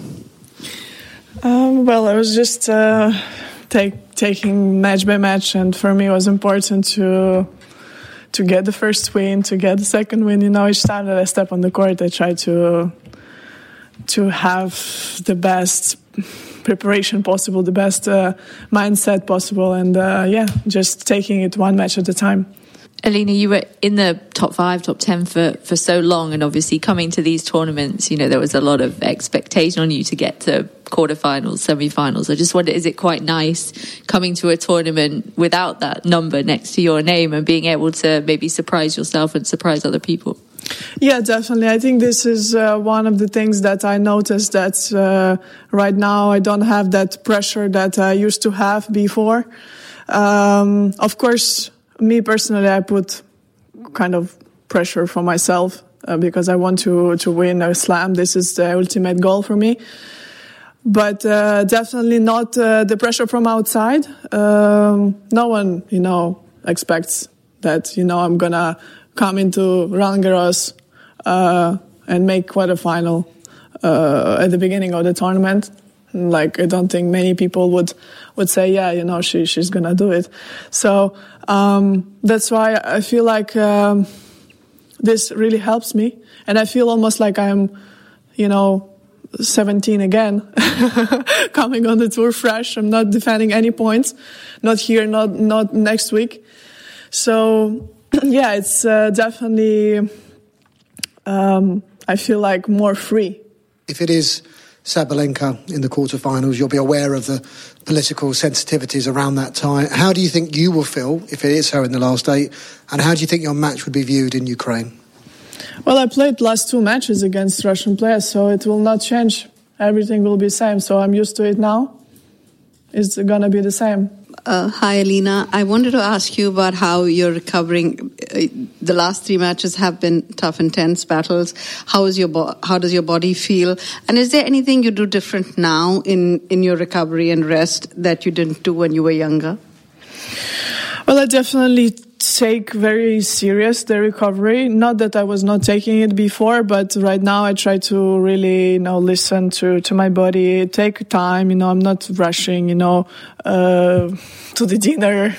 Um, well, I was just uh, take, taking match by match, and for me it was important to to get the first win, to get the second win. You know, each time that I step on the court, I try to to have the best preparation possible, the best uh, mindset possible, and uh, yeah, just taking it one match at a time. Elina, you were in the top five, top ten for, for so long, and obviously coming to these tournaments, you know, there was a lot of expectation on you to get to quarterfinals, semi-finals. I just wonder, is it quite nice coming to a tournament without that number next to your name and being able to maybe surprise yourself and surprise other people? Yeah, definitely. I think this is uh, one of the things that I noticed, that uh, right now I don't have that pressure that I used to have before. Um, of course, me personally, I put kind of pressure for myself uh, because I want to, to win a slam. This is the ultimate goal for me. But uh, definitely not uh, the pressure from outside. Um, no one, you know, expects that, you know, I'm going to come into Roland Garros uh, and make quarterfinal uh, at the beginning of the tournament. Like, I don't think many people would would say, yeah, you know, she she's gonna do it. So um, that's why I feel like um, this really helps me, and I feel almost like I'm, you know, seventeen again, coming on the tour fresh. I'm not defending any points, not here, not not next week. So yeah, it's uh, definitely. Um, I feel like more free. If it is Sabalenka in the quarterfinals, you'll be aware of the political sensitivities around that time. How do you think you will feel if it is her in the last eight? And how do you think your match would be viewed in Ukraine? Well, I played last two matches against Russian players, so it will not change. Everything will be the same. So I'm used to it now. It's going to be the same. Uh, hi, Elina. I wanted to ask you about how you're recovering. Uh, the last three matches have been tough, intense battles. How is your bo- how does your body feel? And is there anything you do different now in, in your recovery and rest that you didn't do when you were younger? Well, I definitely take very serious the recovery. Not that I was not taking it before, but right now I try to really, you know, listen to, to my body, take time, you know, I'm not rushing, you know, uh, to the dinner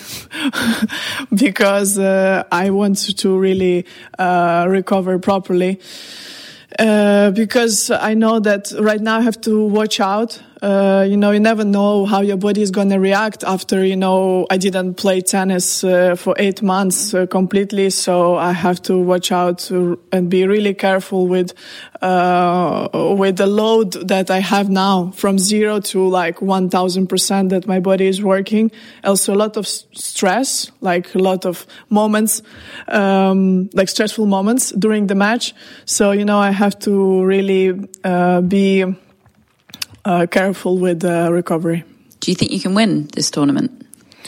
because uh, I want to really uh, recover properly. Uh, because I know that right now I have to watch out. Uh, you know, you never know how your body is going to react after, you know, I didn't play tennis uh, for eight months uh, completely. So I have to watch out to, and be really careful with, uh, with the load that I have now from zero to like one thousand percent that my body is working. Also a lot of stress, like a lot of moments, um, like stressful moments during the match. So, you know, I have to really, uh, be, Uh, careful with uh, recovery. Do you think you can win this tournament?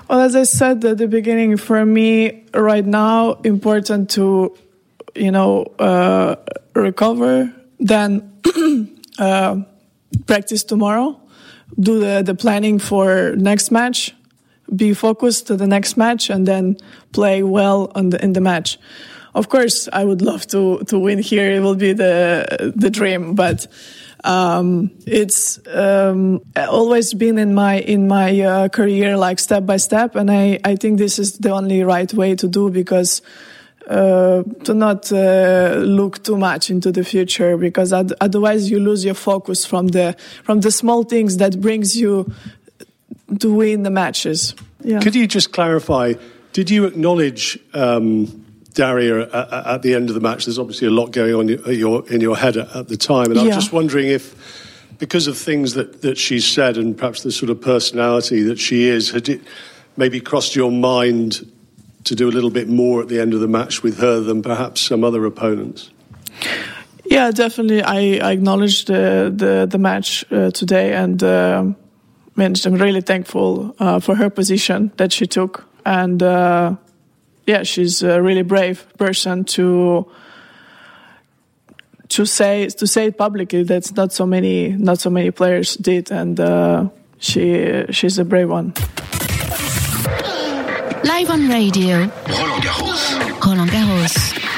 Well, as I said at the beginning, for me right now, important to, you know, uh, recover, then uh, practice tomorrow, do the, the planning for next match, be focused to the next match, and then play well on the, in the match. Of course, I would love to, to win here. It will be the the dream, but um, it's um, always been in my in my uh, career like step by step, and I, I think this is the only right way to do, because uh, to not uh, look too much into the future, because ad- otherwise you lose your focus from the from the small things that brings you to win the matches. Yeah. Could you just clarify? Did you acknowledge Um Daria at, at the end of the match? There's obviously a lot going on in your, in your head at, at the time, and yeah. I'm just wondering if, because of things that, that she's said and perhaps the sort of personality that she is, had it maybe crossed your mind to do a little bit more at the end of the match with her than perhaps some other opponents? Yeah, definitely. I, I acknowledged the the, the match uh, today, and uh, I'm really thankful uh, for her position that she took, and. Uh, Yeah, she's a really brave person to to say to say it publicly. That's not so many not so many players did, and uh, she she's a brave one. Live on radio. Roland Garros. Roland Garros.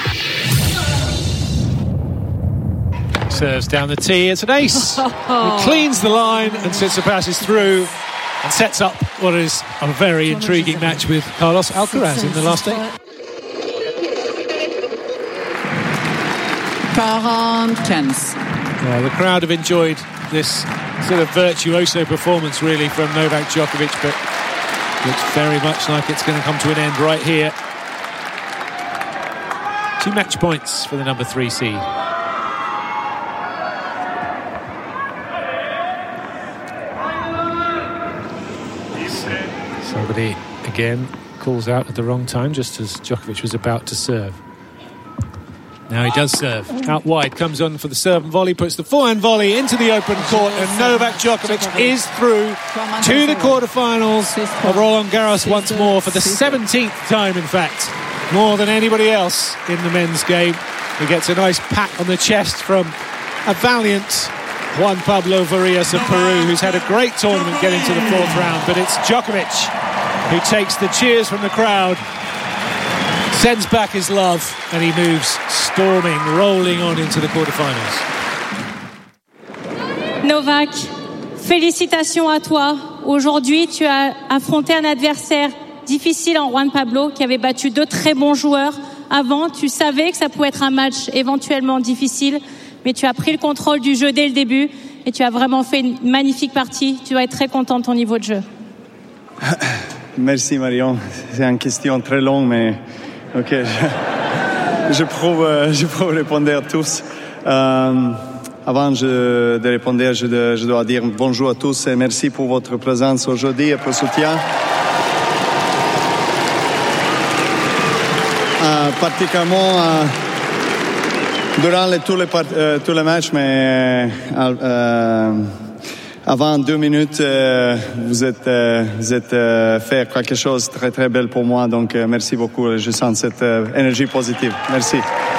Serves down the tee. It's an ace. It cleans the line, and Tsitsipas is through. And sets up what is a very intriguing match with Carlos Alcaraz in the last day. quarante tenths. Well, the crowd have enjoyed this sort of virtuoso performance, really, from Novak Djokovic, but looks very much like it's going to come to an end right here. Two match points for the number three seed. Somebody again calls out at the wrong time, just as Djokovic was about to serve. Now he does serve. Out wide, comes on for the serve and volley, puts the forehand volley into the open court, and Novak Djokovic is through to the quarterfinals of Roland Garros once more, for the seventeenth time, in fact, more than anybody else in the men's game. He gets a nice pat on the chest from a valiant Juan Pablo Varillas of Peru, who's had a great tournament getting to the fourth round, but it's Djokovic who takes the cheers from the crowd, sends back his love, and he moves storming, rolling on into the quarterfinals. Novak, félicitations à toi. Aujourd'hui, tu as affronté un adversaire difficile en Juan Pablo, qui avait battu deux très bons joueurs avant. Tu savais que ça pouvait être un match éventuellement difficile, mais tu as pris le contrôle du jeu dès le début et tu as vraiment fait une magnifique partie. Tu dois être très content de ton niveau de jeu. Merci Marion. C'est une question très longue, mais ok, je, je prouve, je prouve répondre à tous. Euh, avant je, de répondre, je, de, je dois dire bonjour à tous et merci pour votre présence aujourd'hui et pour le soutien. Euh, particulièrement euh, durant les, tous, les part, euh, tous les matchs, mais euh, euh, avant deux minutes, euh, vous êtes, euh, vous êtes euh, fait quelque chose de très très belle pour moi, donc euh, merci beaucoup. Je sens cette euh, énergie positive. Merci.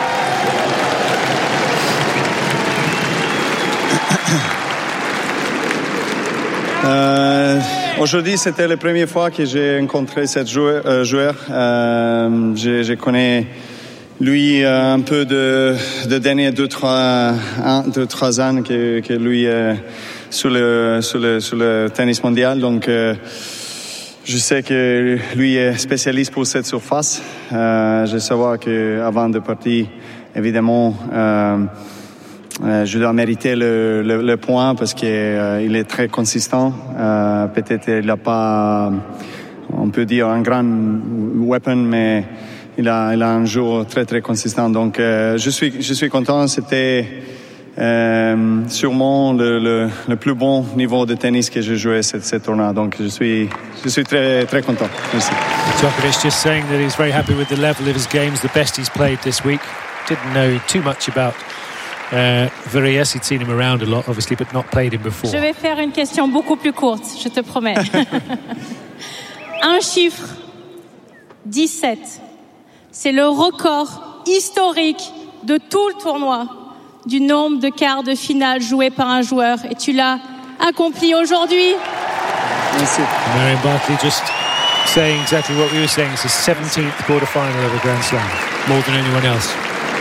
Euh, aujourd'hui, c'était la première fois que j'ai rencontré ce joueur. Euh, joueur. Euh, je, je connais lui euh, un peu de, de derniers deux trois, un, deux, trois ans que, que lui euh, sur le sur le sur le tennis mondial. Donc, euh, je sais que lui est spécialiste pour cette surface. Euh, je sais que avant de partir, évidemment. Euh, Euh, je dois mériter le, le, le point parce qu'il euh, est très consistant. Euh, peut-être il n'a pas, on peut dire, un grand weapon, mais il a, il a un jeu très très consistant. Donc euh, je suis, je suis content. C'était euh, sûrement le, le, le plus bon niveau de tennis que j'ai joué cette, cette tournoi. Donc je suis, je suis très très content. Merci. Djokovic just saying that he's very happy with the level of his games, the best he's played this week. Didn't know too much about Uh, Varillas. He'd seen him around a lot, obviously, but not played him before. Je vais faire une question beaucoup plus courte, je te promets. un chiffre, dix-sept. C'est le record historique de tout le tournoi du nombre de quarts de finale joués par un joueur. Et tu l'as accompli aujourd'hui. Merci. Marion Barkley just saying exactly what we were saying. It's the seventeenth quarter-final of a Grand Slam, more than anyone else.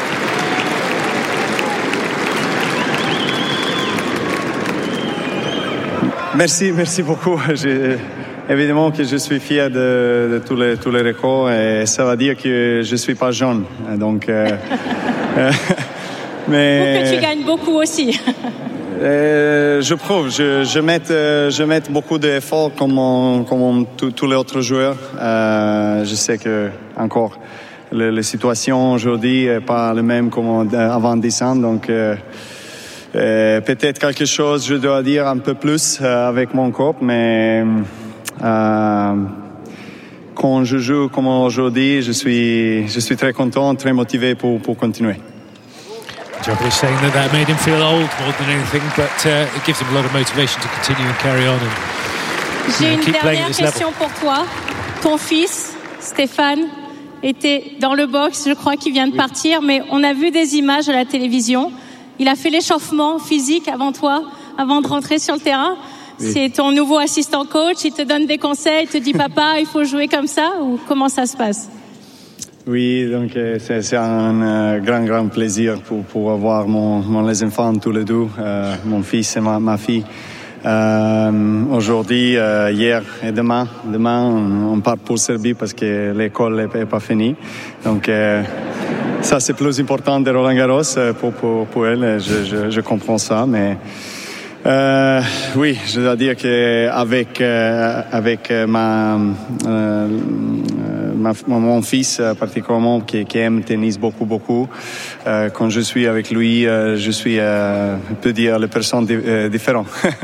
Merci, merci beaucoup. J'ai, évidemment que je suis fier de, de tous les tous les records et ça veut dire que je suis pas jeune. Donc, euh, euh, mais pour que tu gagnes beaucoup aussi. euh, je prouve. Je, je mets je mets beaucoup d'efforts comme on, comme on, tous les autres joueurs. Euh, je sais que encore la, la situation aujourd'hui est pas la même comme avant dix ans. Donc euh, Euh, peut-être quelque chose je dois dire un peu plus euh, avec mon corps, mais euh, quand je joue comme aujourd'hui, je suis, je suis très content, très motivé pour, pour continuer. Djokovic saying that that made him feel old more than anything, but uh, it gives him a lot of motivation to continue and carry on. And, J'ai you know, une keep playing dernière at this question level. pour toi. Ton fils, Stéphane, était dans le box, je crois qu'il vient de partir, mais on a vu des images à la télévision. Il a fait l'échauffement physique avant toi, avant de rentrer sur le terrain. Oui. C'est ton nouveau assistant coach, il te donne des conseils, il te dit papa, il faut jouer comme ça, ou comment ça se passe? Oui, donc c'est, c'est un euh, grand, grand plaisir pour, pour avoir mon, mon, les enfants tous les deux, euh, mon fils et ma, ma fille. Euh, aujourd'hui, euh, hier et demain, demain on, on part pour Serbie parce que l'école n'est pas finie. Donc euh, ça c'est plus important de Roland Garros pour, pour, pour elle, je, je, je comprends ça, mais euh, oui, je dois dire qu'avec euh, avec ma, euh, ma mon fils particulièrement qui, qui aime le tennis beaucoup beaucoup, euh, quand je suis avec lui, euh, je suis, euh, on peut dire, la personne di- euh, différente,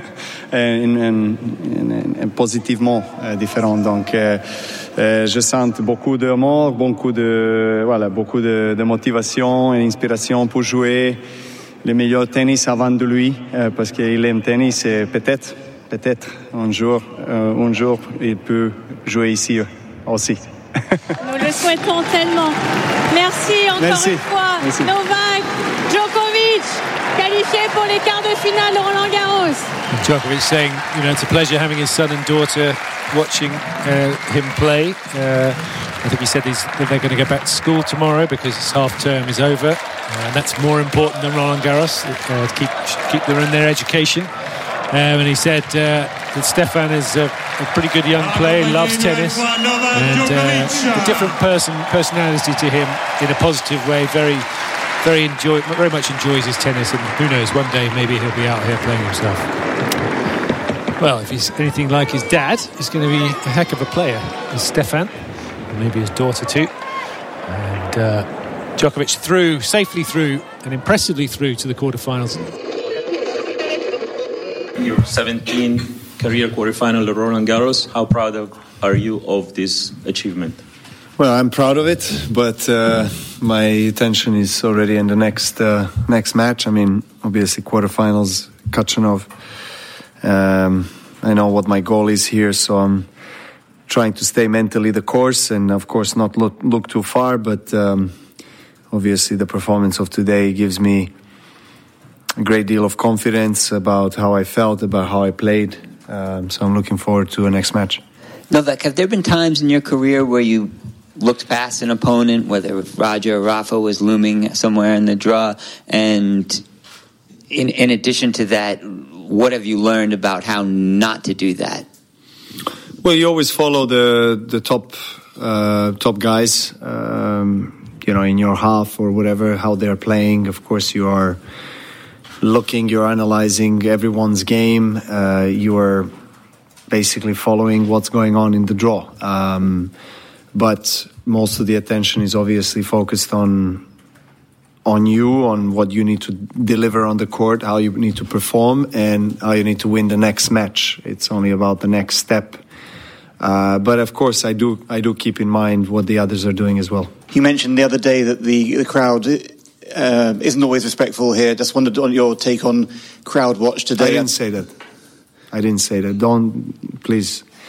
positivement euh, différente. Donc euh, Euh, je sens beaucoup d'amour, beaucoup de voilà, beaucoup de, de motivation et d'inspiration pour jouer le meilleur tennis avant de lui, euh, parce qu'il aime tennis et peut-être, peut-être un jour, euh, un jour, il peut jouer ici aussi. Nous le souhaitons tellement. Merci encore Merci. une fois. Merci. Novak Djokovic, qualifié pour les quarts de finale de Roland Garros. Djokovic saying, you know, it's a pleasure having his son and daughter watching uh, him play. Uh, I think he said he's, that they're going to go back to school tomorrow because his half term is over, uh, and that's more important than Roland Garros, uh, to keep keep them in their education. Um, and he said uh, that Stefan is a, a pretty good young player, he loves tennis, and uh, a different person personality to him in a positive way. Very, very enjoy, very much enjoys his tennis, and who knows, one day maybe he'll be out here playing himself. Well, if he's anything like his dad, he's going to be a heck of a player, is Stefan, and maybe his daughter too. And uh, Djokovic through, safely through, and impressively through to the quarterfinals. Your seventeenth career quarterfinal at Roland Garros. How proud of, are you of this achievement? Well, I'm proud of it, but uh, my attention is already in the next uh, next match. I mean, obviously quarterfinals, Khachanov. Um, I know what my goal is here, so I'm trying to stay mentally the course and, of course, not look, look too far. But um, obviously, the performance of today gives me a great deal of confidence about how I felt, about how I played. Um, so I'm looking forward to the next match. Novak, have there been times in your career where you looked past an opponent, whether Roger or Rafa was looming somewhere in the draw, and in, in addition to that, what have you learned about how not to do that? Well, you always follow the the top uh, top guys, um, you know, in your half or whatever, how they're playing. Of course, you are looking, you're analyzing everyone's game. Uh, you are basically following what's going on in the draw. Um, but most of the attention is obviously focused on on you, on what you need to deliver on the court, how you need to perform, and how you need to win the next match. It's only about the next step. Uh, but of course, I do I do keep in mind what the others are doing as well. You mentioned the other day that the, the crowd uh, isn't always respectful here. Just wondered on your take on crowd watch today. I didn't say that. I didn't say that. Don't, please.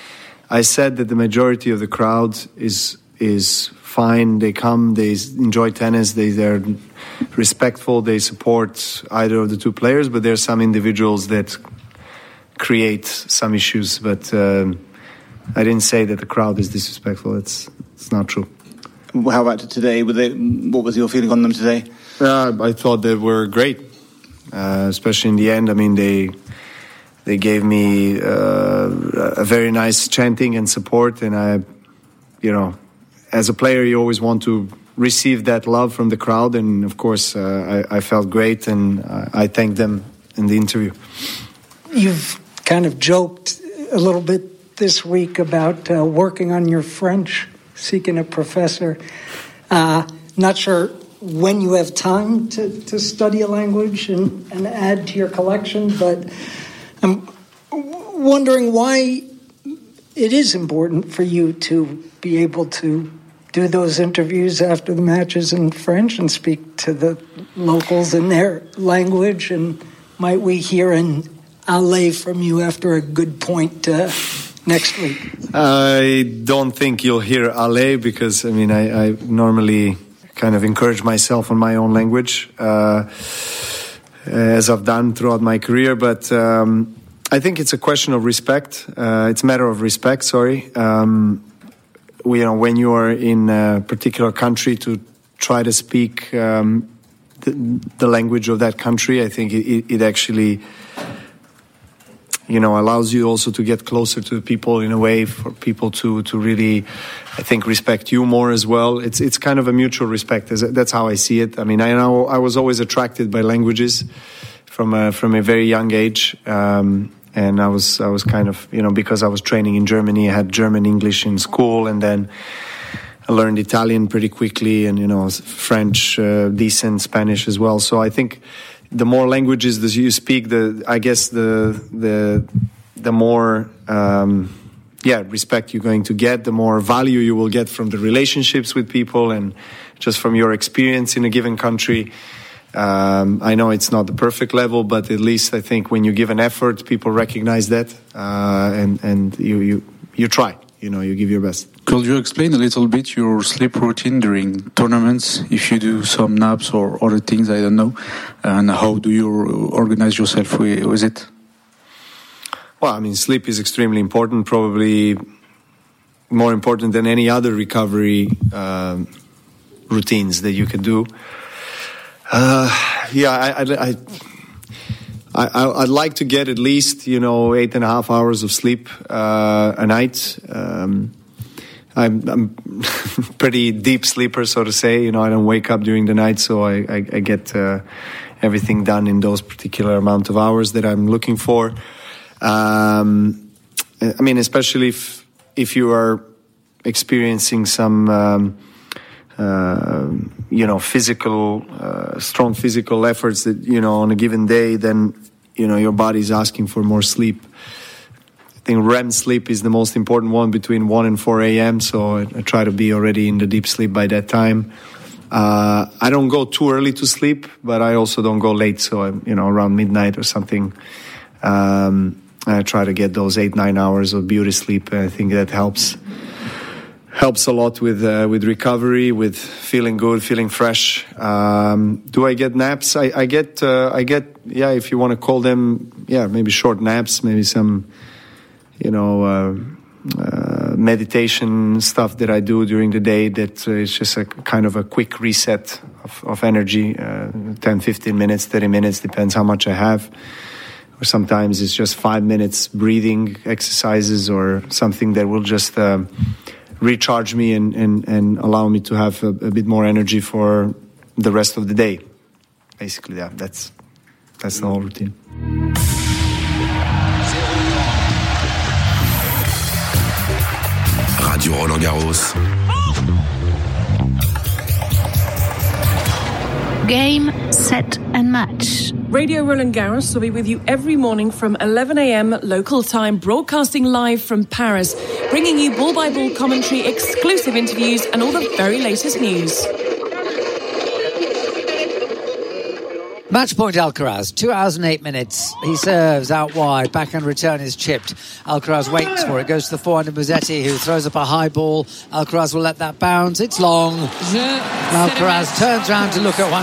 I said that the majority of the crowd is is fine. They come, they enjoy tennis, they they're respectful, they support either of the two players. But there are some individuals that create some issues. But uh, I didn't say that the crowd is disrespectful. It's it's not true. How about today? Were they, what was your feeling on them today? Uh, I thought they were great, uh, especially in the end. I mean, they they gave me uh, a very nice chanting and support, and I, you know, as a player, you always want to receive that love from the crowd, and of course, uh, I, I felt great, and I, I thanked them in the interview. You've kind of joked a little bit this week about uh, working on your French, seeking a professor. Uh, not sure when you have time to, to study a language and, and add to your collection, but I'm wondering why it is important for you to be able to do those interviews after the matches in French and speak to the locals in their language, and might we hear an allez from you after a good point uh, next week? I don't think you'll hear allez, because I mean I, I normally kind of encourage myself on my own language, uh, as I've done throughout my career. But um, I think it's a question of respect. Uh, it's a matter of respect. Sorry, um, you know, when you are in a particular country, to try to speak um, the, the language of that country, I think it, it actually, you know, allows you also to get closer to people in a way, for people to, to really, I think, respect you more as well. It's it's kind of a mutual respect. That's how I see it. I mean, I know I was always attracted by languages from a, from a very young age, um, and I was I was kind of, you know, because I was training in Germany, I had German English in school, and then I learned Italian pretty quickly, and you know, French, uh, decent, Spanish as well. So I think the more languages that you speak, the I guess the the the more um, yeah respect you're going to get, the more value you will get from the relationships with people, and just from your experience in a given country. Um, I know it's not the perfect level, but at least I think when you give an effort, people recognize that, uh, and and you you you try. You know, you give your best. Could you explain a little bit your sleep routine during tournaments? If you do some naps or other things, I don't know. And how do you organize yourself with, with it? Well, I mean, sleep is extremely important, probably more important than any other recovery uh, routines that you can do. Uh, yeah, I... I, I I, I'd like to get at least, you know, eight and a half hours of sleep uh, a night. Um, I'm, I'm pretty deep sleeper, so to say. You know, I don't wake up during the night, so I, I, I get uh, everything done in those particular amount of hours that I'm looking for. Um, I mean, especially if if you are experiencing some, um, uh, you know, physical, uh, strong physical efforts that, you know, on a given day, then, you know, your body's asking for more sleep. I think R E M sleep is the most important one, between one and four a.m. So I, I try to be already in the deep sleep by that time. Uh, I don't go too early to sleep, but I also don't go late. So I'm, you know, around midnight or something. Um, I try to get those eight, nine hours of beauty sleep. I think that helps. Helps a lot with uh, with recovery, with feeling good, feeling fresh. Um, do I get naps? I, I get, uh, I get, yeah, if you want to call them, yeah, maybe short naps, maybe some, you know, uh, uh, meditation stuff that I do during the day that uh, is just a kind of a quick reset of, of energy, uh, ten, fifteen minutes, thirty minutes, depends how much I have. Or sometimes it's just five minutes breathing exercises or something that will just... Uh, recharge me and, and, and allow me to have a, a bit more energy for the rest of the day. Basically, yeah, that's that's the whole routine. Radio Roland Garros. Game, set and match. Radio Roland Garros will be with you every morning from eleven a.m. local time, broadcasting live from Paris, bringing you ball-by-ball commentary, exclusive interviews and all the very latest news. Match point Alcaraz, two hours and eight minutes. He serves out wide, backhand return is chipped. Alcaraz waits for it, goes to the forehand of Musetti, who throws up a high ball. Alcaraz will let that bounce, it's long. Alcaraz turns around to look at Juan